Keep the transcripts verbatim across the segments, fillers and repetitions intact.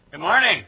Good morning.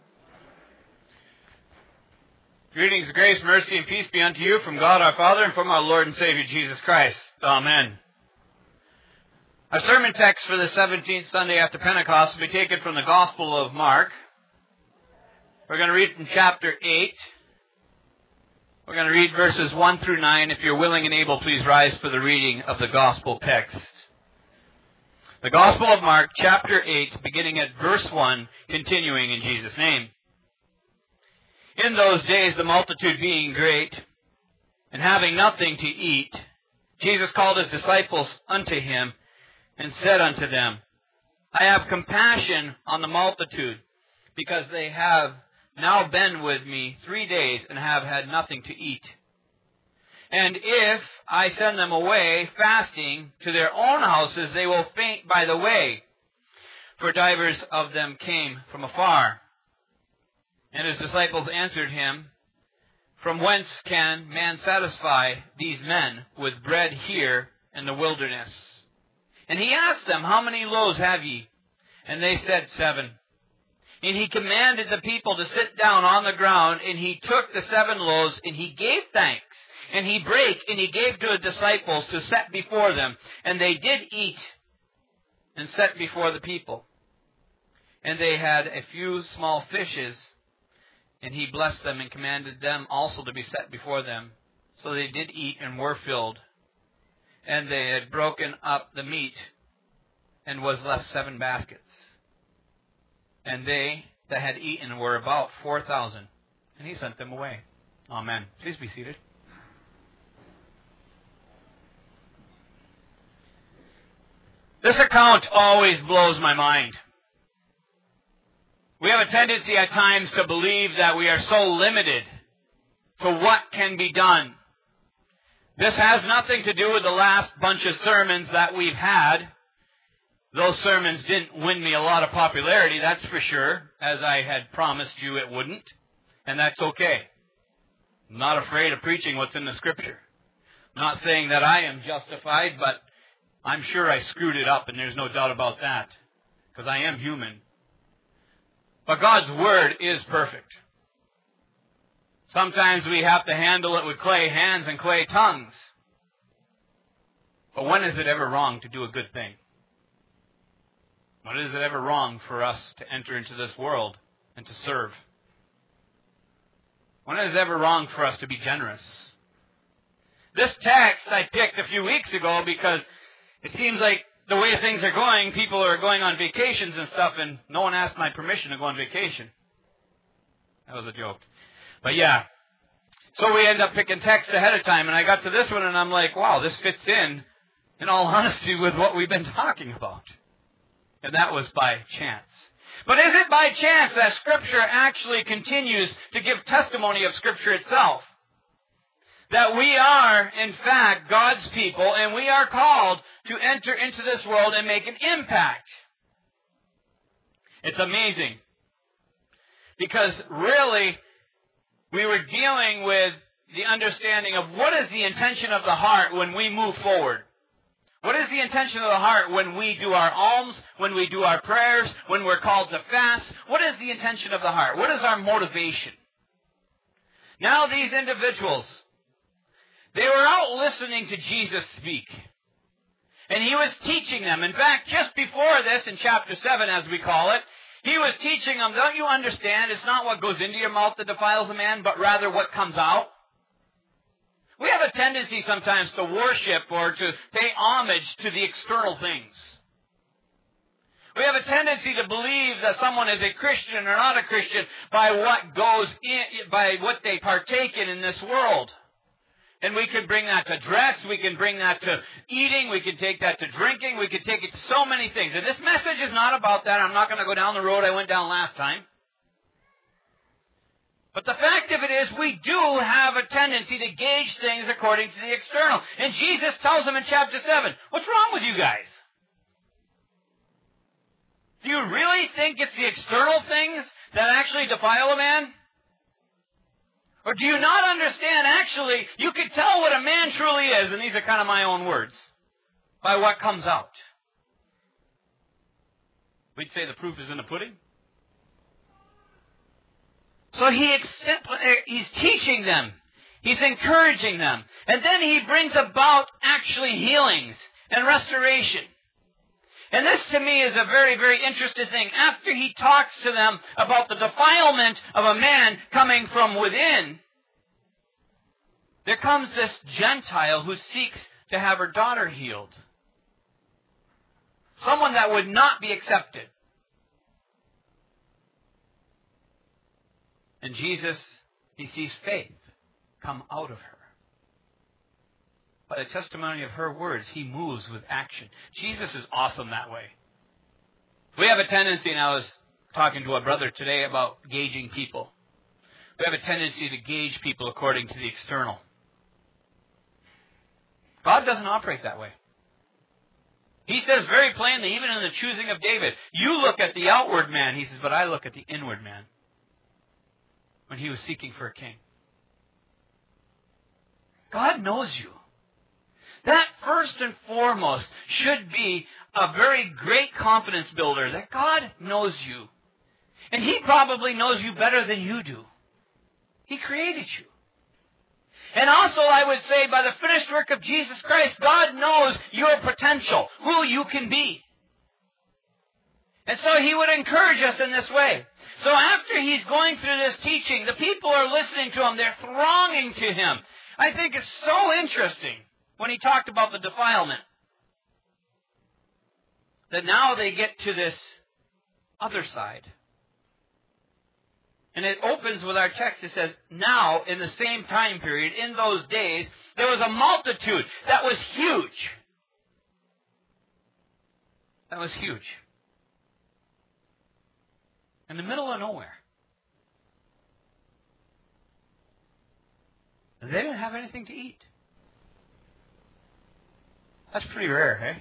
Greetings, grace, mercy, and peace be unto you from God our Father and from our Lord and Savior Jesus Christ. Amen. Our sermon text for the seventeenth Sunday after Pentecost will be taken from the Gospel of Mark. We're going to read from chapter eight. We're going to read verses one through nine. If you're willing and able, please rise for the reading of the Gospel text. The Gospel of Mark, chapter eight, beginning at verse one, continuing in Jesus' name. In those days, the multitude being great, and having nothing to eat, Jesus called his disciples unto him, and said unto them, I have compassion on the multitude, because they have now been with me three days, and have had nothing to eat. And if I send them away fasting to their own houses, they will faint by the way. For divers of them came from afar. And his disciples answered him, From whence can man satisfy these men with bread here in the wilderness? And he asked them, How many loaves have ye? And they said, Seven. And he commanded the people to sit down on the ground, and he took the seven loaves, and he gave thanks. And he brake, and he gave to the disciples to set before them. And they did eat, and set before the people. And they had a few small fishes, and he blessed them, and commanded them also to be set before them. So they did eat, and were filled. And they had broken up the meat, and was left seven baskets. And they that had eaten were about four thousand. And he sent them away. Amen. Please be seated. This account always blows my mind. We have a tendency at times to believe that we are so limited to what can be done. This has nothing to do with the last bunch of sermons that we've had. Those sermons didn't win me a lot of popularity, that's for sure, as I had promised you it wouldn't. And that's okay. I'm not afraid of preaching what's in the Scripture. I'm not saying that I am justified, but I'm sure I screwed it up, and there's no doubt about that, because I am human. But God's Word is perfect. Sometimes we have to handle it with clay hands and clay tongues. But when is it ever wrong to do a good thing? When is it ever wrong for us to enter into this world and to serve? When is it ever wrong for us to be generous? This text I picked a few weeks ago because it seems like the way things are going, people are going on vacations and stuff, and no one asked my permission to go on vacation. That was a joke. But yeah. So we end up picking text ahead of time, and I got to this one, and I'm like, wow, this fits in, in all honesty, with what we've been talking about. And that was by chance. But is it by chance that Scripture actually continues to give testimony of Scripture itself? That we are, in fact, God's people, and we are called to enter into this world and make an impact. It's amazing. Because really, we were dealing with the understanding of what is the intention of the heart when we move forward. What is the intention of the heart when we do our alms, when we do our prayers, when we're called to fast? What is the intention of the heart? What is our motivation? Now these individuals, they were out listening to Jesus speak. And he was teaching them. In fact, just before this, in chapter seven, as we call it, he was teaching them, don't you understand, it's not what goes into your mouth that defiles a man, but rather what comes out? We have a tendency sometimes to worship or to pay homage to the external things. We have a tendency to believe that someone is a Christian or not a Christian by what goes in, by what they partake in in this world. And we can bring that to dress, we can bring that to eating, we can take that to drinking, we can take it to so many things. And this message is not about that. I'm not going to go down the road I went down last time. But the fact of it is, we do have a tendency to gauge things according to the external. And Jesus tells them in chapter seven, what's wrong with you guys? Do you really think it's the external things that actually defile a man? Or do you not understand, actually, you can tell what a man truly is, and these are kind of my own words, by what comes out. We'd say the proof is in the pudding. So he he's teaching them. He's encouraging them. And then he brings about actually healings and restoration. And this to me is a very, very interesting thing. After he talks to them about the defilement of a man coming from within, there comes this Gentile who seeks to have her daughter healed. Someone that would not be accepted. And Jesus, he sees faith come out of her. By the testimony of her words, he moves with action. Jesus is awesome that way. We have a tendency, and I was talking to a brother today about gauging people. We have a tendency to gauge people according to the external. God doesn't operate that way. He says very plainly, even in the choosing of David, you look at the outward man, he says, but I look at the inward man. When he was seeking for a king. God knows you. That first and foremost should be a very great confidence builder, that God knows you. And he probably knows you better than you do. He created you. And also, I would say, by the finished work of Jesus Christ, God knows your potential, who you can be. And so he would encourage us in this way. So after he's going through this teaching, the people are listening to him. They're thronging to him. I think it's so interesting when he talked about the defilement, that now they get to this other side. And it opens with our text. It says, now, in the same time period, in those days, there was a multitude that was huge. That was huge. In the middle of nowhere. They didn't have anything to eat. That's pretty rare, eh?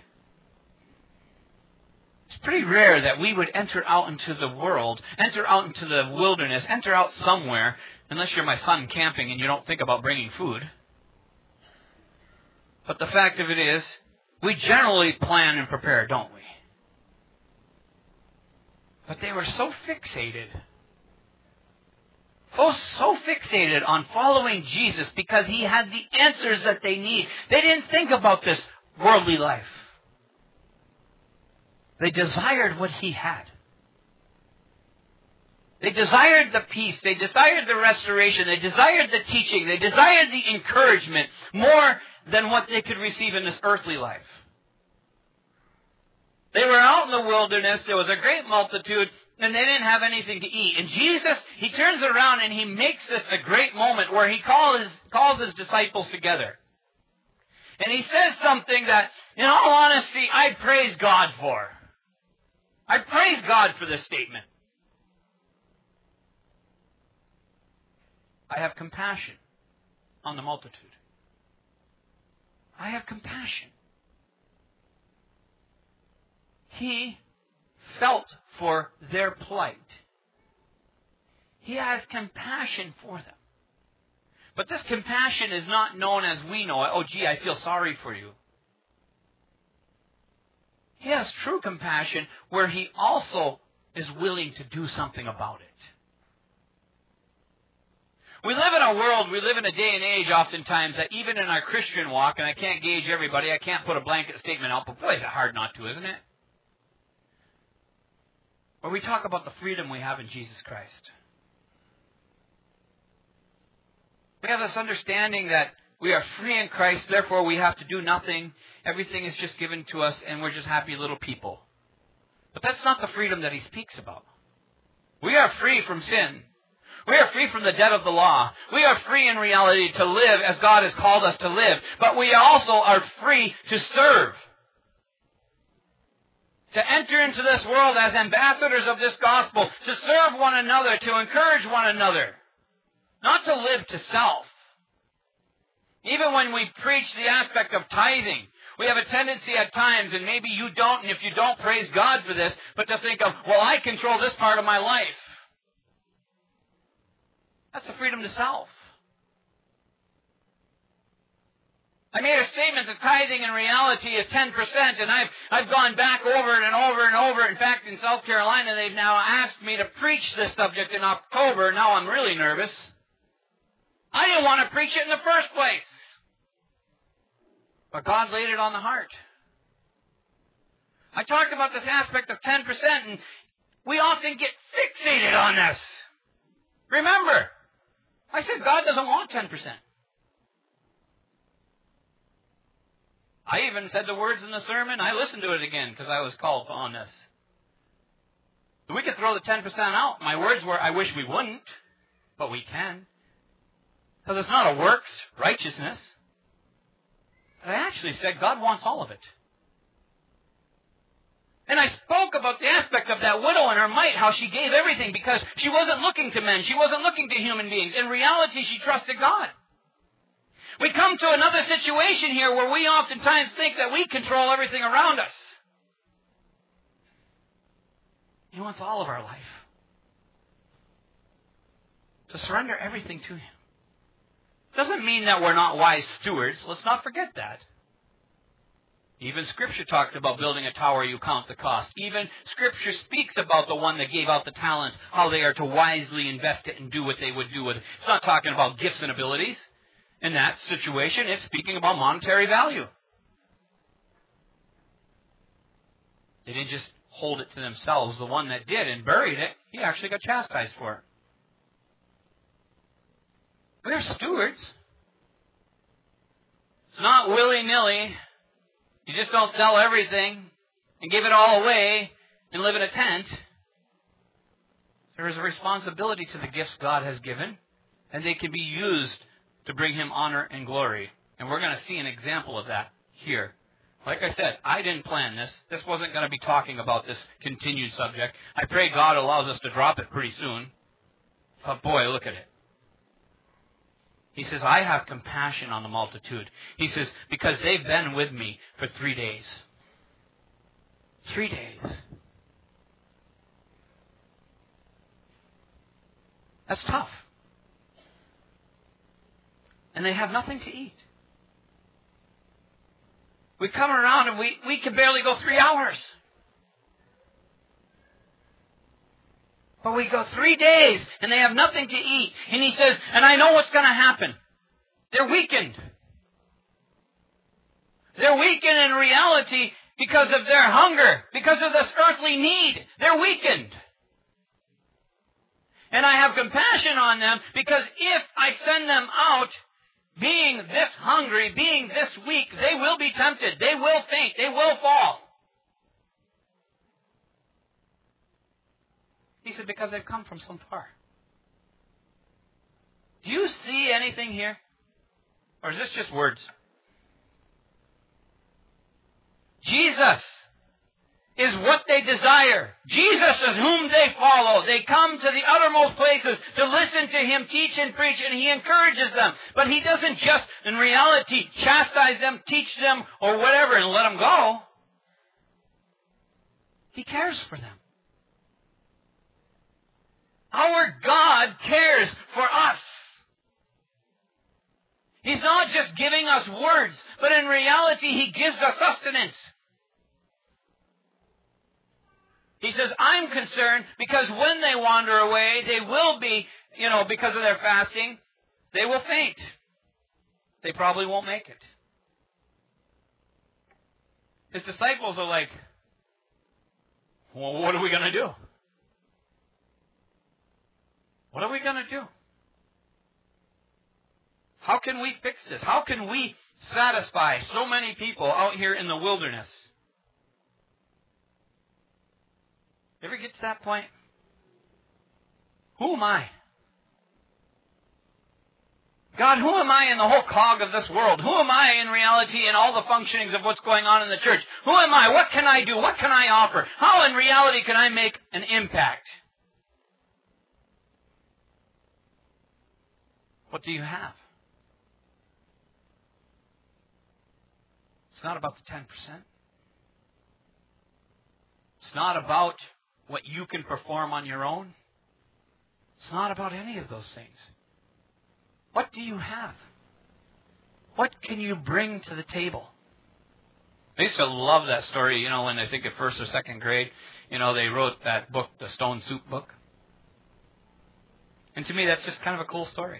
It's pretty rare that we would enter out into the world, enter out into the wilderness, enter out somewhere, unless you're my son camping and you don't think about bringing food. But the fact of it is, we generally plan and prepare, don't we? But they were so fixated, oh, so fixated on following Jesus because he had the answers that they need. They didn't think about this worldly life. They desired what he had. They desired the peace. They desired the restoration. They desired the teaching. They desired the encouragement more than what they could receive in this earthly life. They were out in the wilderness. There was a great multitude, and they didn't have anything to eat. And Jesus, he turns around and he makes this a great moment where he calls his, calls his disciples together. And he says something that, in all honesty, I praise God for. I praise God for this statement. I have compassion on the multitude. I have compassion. He felt for their plight. He has compassion for them. But this compassion is not known as we know it. Oh, gee, I feel sorry for you. He has true compassion where he also is willing to do something about it. We live in a world, we live in a day and age oftentimes that even in our Christian walk, and I can't gauge everybody, I can't put a blanket statement out, but boy, is it hard not to, isn't it? Where we talk about the freedom we have in Jesus Christ. We have this understanding that we are free in Christ, therefore we have to do nothing. Everything is just given to us and we're just happy little people. But that's not the freedom that he speaks about. We are free from sin. We are free from the debt of the law. We are free in reality to live as God has called us to live. But we also are free to serve. To enter into this world as ambassadors of this gospel. To serve one another. To encourage one another. Not to live to self. Even when we preach the aspect of tithing, we have a tendency at times, and maybe you don't, and if you don't, praise God for this, but to think of, well, I control this part of my life. That's the freedom to self. I made a statement that tithing in reality is ten percent, and I've, I've gone back over it and over and over. In fact, in South Carolina, they've now asked me to preach this subject in October. Now I'm really nervous. I didn't want to preach it in the first place. But God laid it on the heart. I talked about this aspect of ten percent, and we often get fixated on this. Remember, I said God doesn't want ten percent. I even said the words in the sermon. I listened to it again because I was called on this. We could throw the ten percent out. My words were, I wish we wouldn't, but we can. Because it's not a works righteousness. But I actually said God wants all of it. And I spoke about the aspect of that widow and her mite, how she gave everything because she wasn't looking to men. She wasn't looking to human beings. In reality, she trusted God. We come to another situation here where we oftentimes think that we control everything around us. He wants all of our life. To surrender everything to Him. Doesn't mean that we're not wise stewards. Let's not forget that. Even Scripture talks about building a tower, you count the cost. Even Scripture speaks about the one that gave out the talents, how they are to wisely invest it and do what they would do with it. It's not talking about gifts and abilities. In that situation, it's speaking about monetary value. They didn't just hold it to themselves. The one that did and buried it, he actually got chastised for it. We're stewards. It's not willy-nilly. You just don't sell everything and give it all away and live in a tent. There is a responsibility to the gifts God has given, and they can be used to bring Him honor and glory. And we're going to see an example of that here. Like I said, I didn't plan this. This wasn't going to be talking about this continued subject. I pray God allows us to drop it pretty soon. But boy, look at it. He says, I have compassion on the multitude. He says, because they've been with me for three days. Three days. That's tough. And they have nothing to eat. We come around and we, we can barely go three hours. But we go three days and they have nothing to eat. And he says, and I know what's going to happen. They're weakened. They're weakened in reality because of their hunger, because of this earthly need. They're weakened. And I have compassion on them because if I send them out being this hungry, being this weak, they will be tempted. They will faint. They will fall. He said, because they've come from so far. Do you see anything here? Or is this just words? Jesus is what they desire. Jesus is whom they follow. They come to the uttermost places to listen to Him teach and preach, and He encourages them. But He doesn't just, in reality, chastise them, teach them, or whatever, and let them go. He cares for them. Our God cares for us. He's not just giving us words, but in reality, He gives us sustenance. He says, I'm concerned because when they wander away, they will be, you know, because of their fasting, they will faint. They probably won't make it. His disciples are like, well, what are we going to do? What are we going to do? How can we fix this? How can we satisfy so many people out here in the wilderness? Ever get to that point? Who am I? God, who am I in the whole cog of this world? Who am I in reality in all the functionings of what's going on in the church? Who am I? What can I do? What can I offer? How in reality can I make an impact? What do you have? It's not about the ten percent. It's not about what you can perform on your own. It's not about any of those things. What do you have? What can you bring to the table? I used to love that story, you know, when I think of first or second grade, you know, they wrote that book, the Stone Soup book. And to me, that's just kind of a cool story.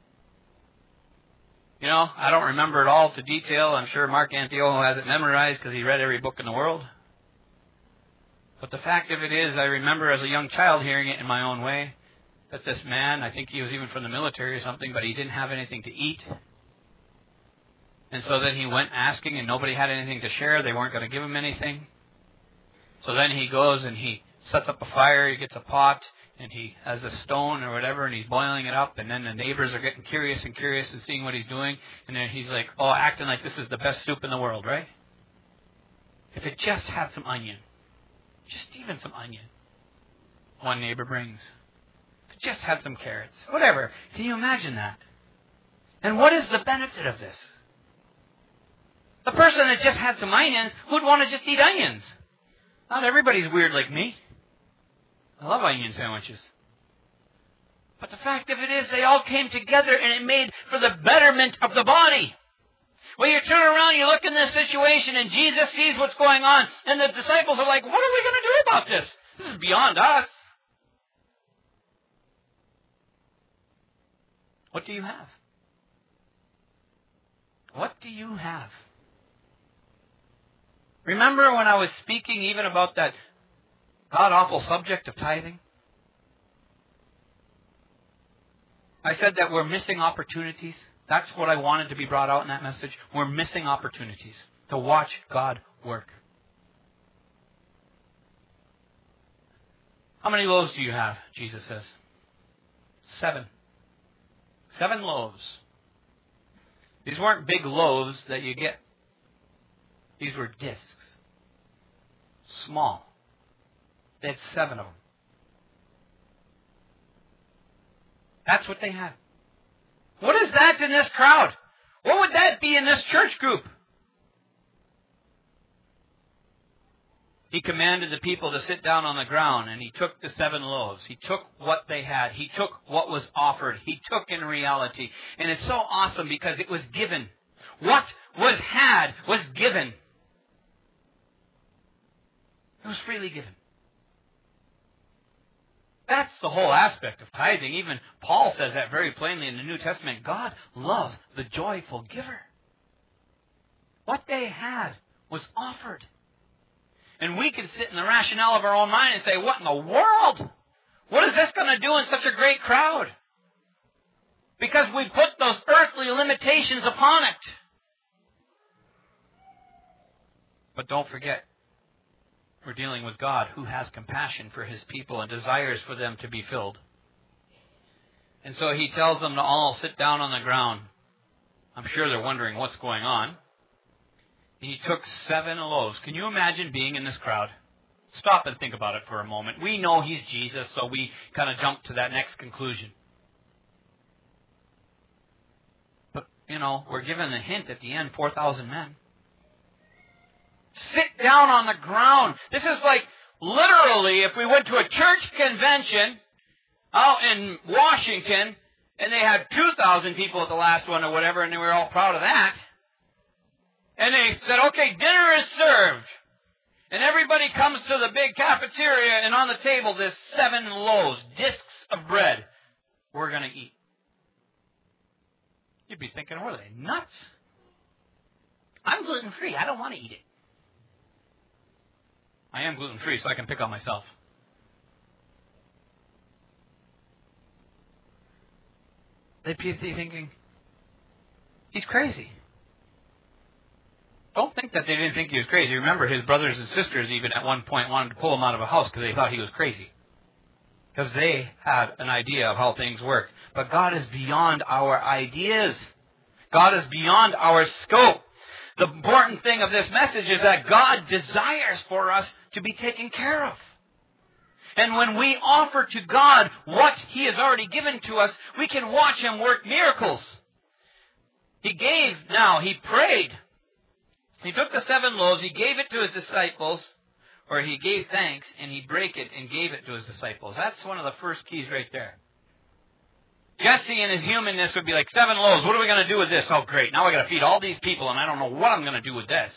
You know, I don't remember it all to detail. I'm sure Mark Antioho has it memorized because he read every book in the world. But the fact of it is, I remember as a young child hearing it in my own way, that this man, I think he was even from the military or something, but he didn't have anything to eat. And so then he went asking, and nobody had anything to share. They weren't going to give him anything. So then he goes and he sets up a fire. He gets a pot, and he has a stone or whatever, and he's boiling it up. And then the neighbors are getting curious and curious and seeing what he's doing. And then he's like, oh, acting like this is the best soup in the world, right? If it just had some onion. Just even some onion. One neighbor brings. If it just had some carrots. Whatever. Can you imagine that? And what is the benefit of this? The person that just had some onions, who'd want to just eat onions? Not everybody's weird like me. I love onion sandwiches. But the fact of it is, they all came together and it made for the betterment of the body. Well, you turn around, you look in this situation, and Jesus sees what's going on, and the disciples are like, what are we going to do about this? This is beyond us. What do you have? What do you have? Remember when I was speaking even about that god-awful subject of tithing? I said that we're missing opportunities. That's what I wanted to be brought out in that message. We're missing opportunities to watch God work. How many loaves do you have? Jesus says. Seven. Seven loaves. These weren't big loaves that you get. These were discs. Small. They had seven of them. That's what they had. What is that in this crowd? What would that be in this church group? He commanded the people to sit down on the ground, and he took the seven loaves. He took what they had. He took what was offered. He took in reality. And it's so awesome because it was given. What was had was given. It was freely given. That's the whole aspect of tithing. Even Paul says that very plainly in the New Testament. God loves the joyful giver. What they had was offered. And we can sit in the rationale of our own mind and say, what in the world? What is this going to do in such a great crowd? Because we put those earthly limitations upon it. But don't forget, we're dealing with God who has compassion for His people and desires for them to be filled. And so He tells them to all sit down on the ground. I'm sure they're wondering what's going on. He took seven loaves. Can you imagine being in this crowd? Stop and think about it for a moment. We know He's Jesus, so we kind of jump to that next conclusion. But, you know, we're given the hint at the end, four thousand men. Sit down on the ground. This is like literally if we went to a church convention out in Washington and they had two thousand people at the last one or whatever and they were all proud of that. And they said, okay, dinner is served. And everybody comes to the big cafeteria and on the table there's seven loaves, discs of bread we're going to eat. You'd be thinking, what are they, nuts? I'm gluten-free. I don't want to eat it. I am gluten-free, so I can pick on myself. They'd be thinking, he's crazy. Don't think that they didn't think he was crazy. Remember, his brothers and sisters even at one point wanted to pull him out of a house because they thought he was crazy. Because they had an idea of how things work. But God is beyond our ideas. God is beyond our scope. The important thing of this message is that God desires for us to be taken care of. And when we offer to God what He has already given to us, we can watch Him work miracles. He gave now, He prayed. He took the seven loaves, He gave it to His disciples, or He gave thanks, and He broke it and gave it to His disciples. That's one of the first keys right there. Jesse in his humanness would be like, seven loaves, what are we going to do with this? Oh, great, now I got to feed all these people, and I don't know what I'm going to do with this.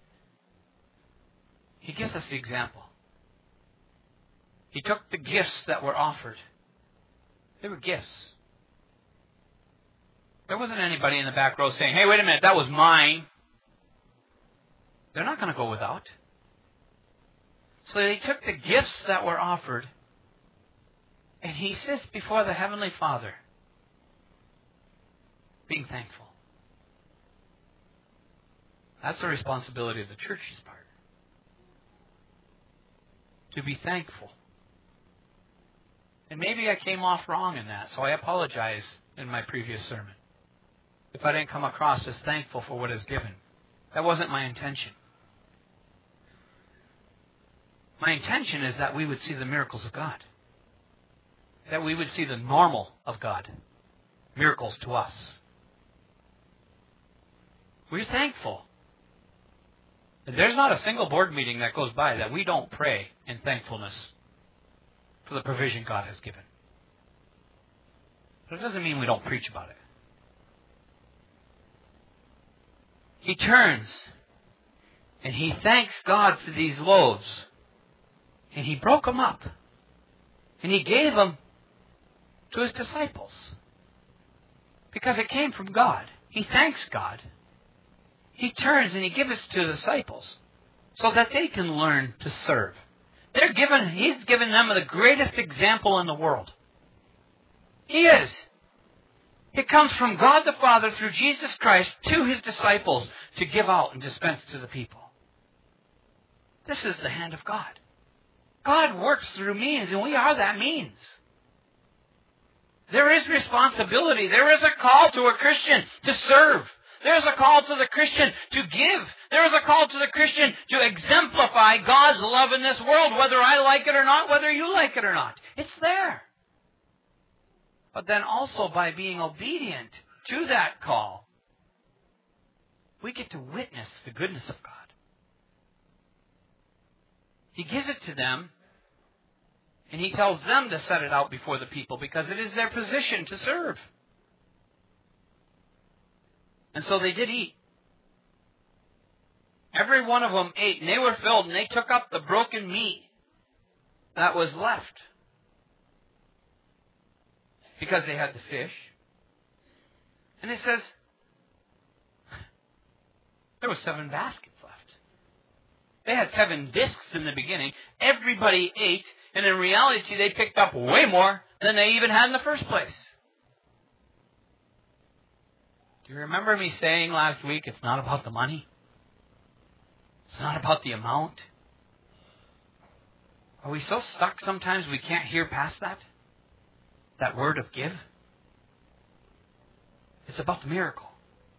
He gives us the example. He took the gifts that were offered. They were gifts. There wasn't anybody in the back row saying, hey, wait a minute, that was mine. They're not going to go without. So they took the gifts that were offered, and he sits before the Heavenly Father, being thankful. That's the responsibility of the church's part. To be thankful. And maybe I came off wrong in that, so I apologize in my previous sermon if I didn't come across as thankful for what is given. That wasn't my intention. My intention is that we would see the miracles of God. That we would see the normal of God. Miracles to us. We're thankful. There's not a single board meeting that goes by that we don't pray in thankfulness for the provision God has given. But it doesn't mean we don't preach about it. He turns and he thanks God for these loaves. And he broke them up. And he gave them to his disciples. Because it came from God. He thanks God. He turns and he gives it to the disciples so that they can learn to serve. They're given, he's given them the greatest example in the world. He is. It comes from God the Father through Jesus Christ to his disciples to give out and dispense to the people. This is the hand of God. God works through means, and we are that means. There is responsibility. There is a call to a Christian to serve. There is a call to the Christian to give. There is a call to the Christian to exemplify God's love in this world, whether I like it or not, whether you like it or not. It's there. But then also by being obedient to that call, we get to witness the goodness of God. He gives it to them, and he tells them to set it out before the people because it is their position to serve. And so they did eat. Every one of them ate, and they were filled, and they took up the broken meat that was left because they had the fish. And it says there were seven baskets left. They had seven discs in the beginning. Everybody ate, and in reality they picked up way more than they even had in the first place. Do you remember me saying last week, it's not about the money? It's not about the amount? Are we so stuck sometimes we can't hear past that? That word of give? It's about the miracle.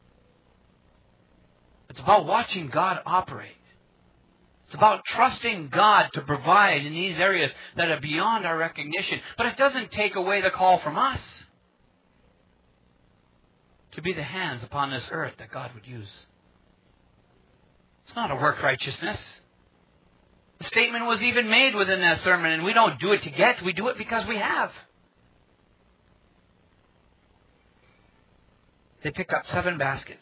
It's about watching God operate. It's about trusting God to provide in these areas that are beyond our recognition. But it doesn't take away the call from us to be the hands upon this earth that God would use. It's not a work righteousness. The statement was even made within that sermon, and we don't do it to get, we do it because we have. They picked up seven baskets.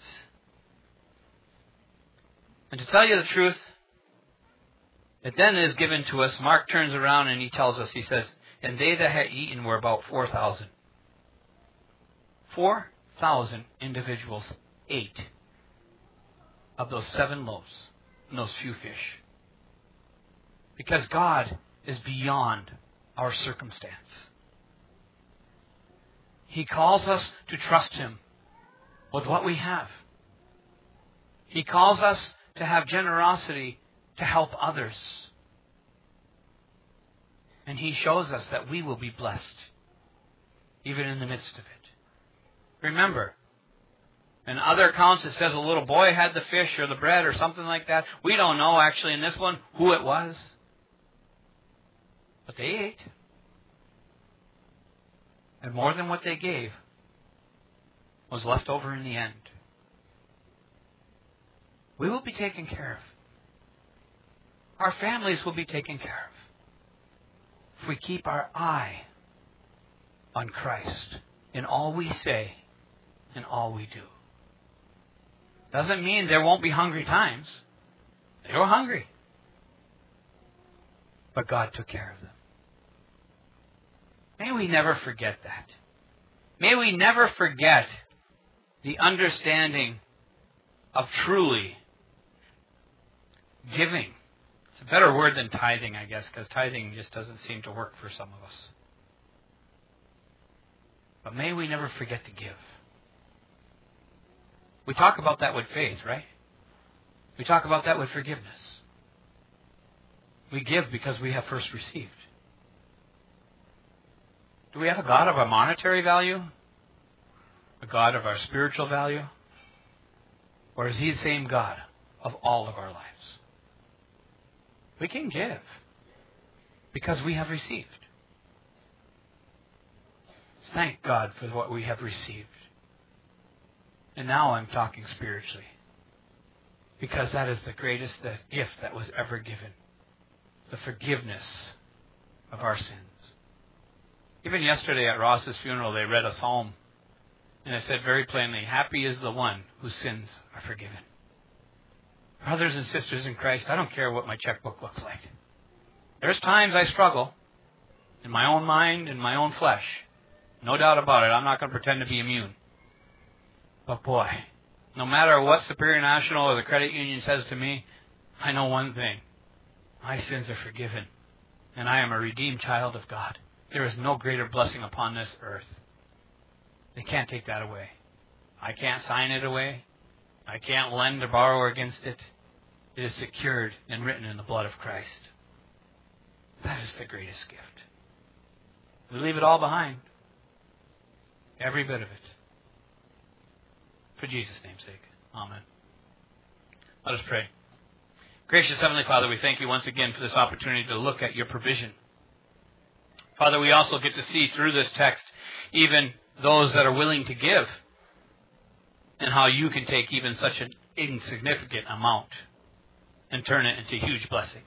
And to tell you the truth, it then is given to us. Mark turns around and he tells us, he says, and they that had eaten were about four thousand. Four thousand individuals ate of those seven loaves and those few fish. Because God is beyond our circumstance. He calls us to trust Him with what we have. He calls us to have generosity to help others. And He shows us that we will be blessed, even in the midst of it. Remember, in other accounts it says a little boy had the fish or the bread or something like that. We don't know actually in this one who it was. But they ate. And more than what they gave was left over in the end. We will be taken care of. Our families will be taken care of if we keep our eye on Christ in all we say and all we do. Doesn't mean there won't be hungry times. They were hungry. But God took care of them. May we never forget that. May we never forget the understanding of truly giving. It's a better word than tithing, I guess, because tithing just doesn't seem to work for some of us. But may we never forget to give. We talk about that with faith, right? We talk about that with forgiveness. We give because we have first received. Do we have a God of a monetary value? A God of our spiritual value? Or is He the same God of all of our lives? We can give because we have received. Thank God for what we have received. And now I'm talking spiritually. Because that is the greatest gift that was ever given. The forgiveness of our sins. Even yesterday at Ross's funeral, they read a psalm. And it said very plainly, happy is the one whose sins are forgiven. Brothers and sisters in Christ, I don't care what my checkbook looks like. There's times I struggle in my own mind, in my own flesh. No doubt about it. I'm not going to pretend to be immune. But boy, no matter what Superior National or the credit union says to me, I know one thing. My sins are forgiven. And I am a redeemed child of God. There is no greater blessing upon this earth. They can't take that away. I can't sign it away. I can't lend or borrow against it. It is secured and written in the blood of Christ. That is the greatest gift. We leave it all behind. Every bit of it. For Jesus' name's sake. Amen. Let us pray. Gracious Heavenly Father, we thank you once again for this opportunity to look at your provision. Father, we also get to see through this text even those that are willing to give and how you can take even such an insignificant amount and turn it into huge blessings.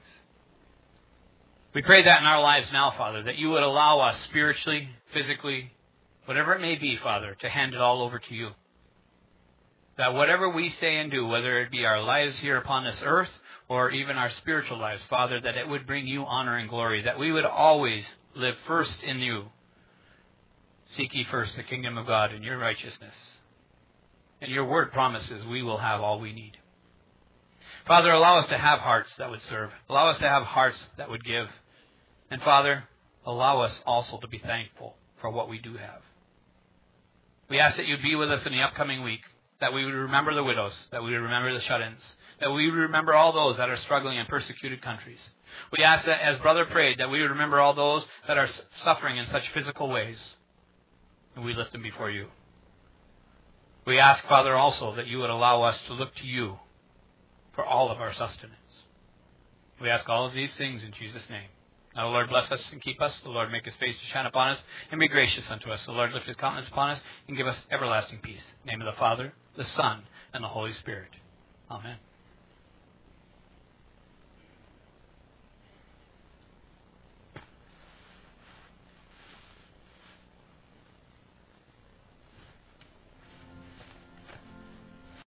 We pray that in our lives now, Father, that you would allow us spiritually, physically, whatever it may be, Father, to hand it all over to you. That whatever we say and do, whether it be our lives here upon this earth or even our spiritual lives, Father, that it would bring you honor and glory, that we would always live first in you. Seek ye first the kingdom of God and your righteousness. And your word promises we will have all we need. Father, allow us to have hearts that would serve. Allow us to have hearts that would give. And Father, allow us also to be thankful for what we do have. We ask that you'd be with us in the upcoming week, that we would remember the widows, that we would remember the shut-ins, that we would remember all those that are struggling in persecuted countries. We ask that, as Brother prayed, that we would remember all those that are suffering in such physical ways, and we lift them before you. We ask, Father, also that you would allow us to look to you for all of our sustenance. We ask all of these things in Jesus' name. Now the Lord bless us and keep us. The Lord make his face to shine upon us and be gracious unto us. The Lord lift his countenance upon us and give us everlasting peace. In the name of the Father, the Son, and the Holy Spirit. Amen.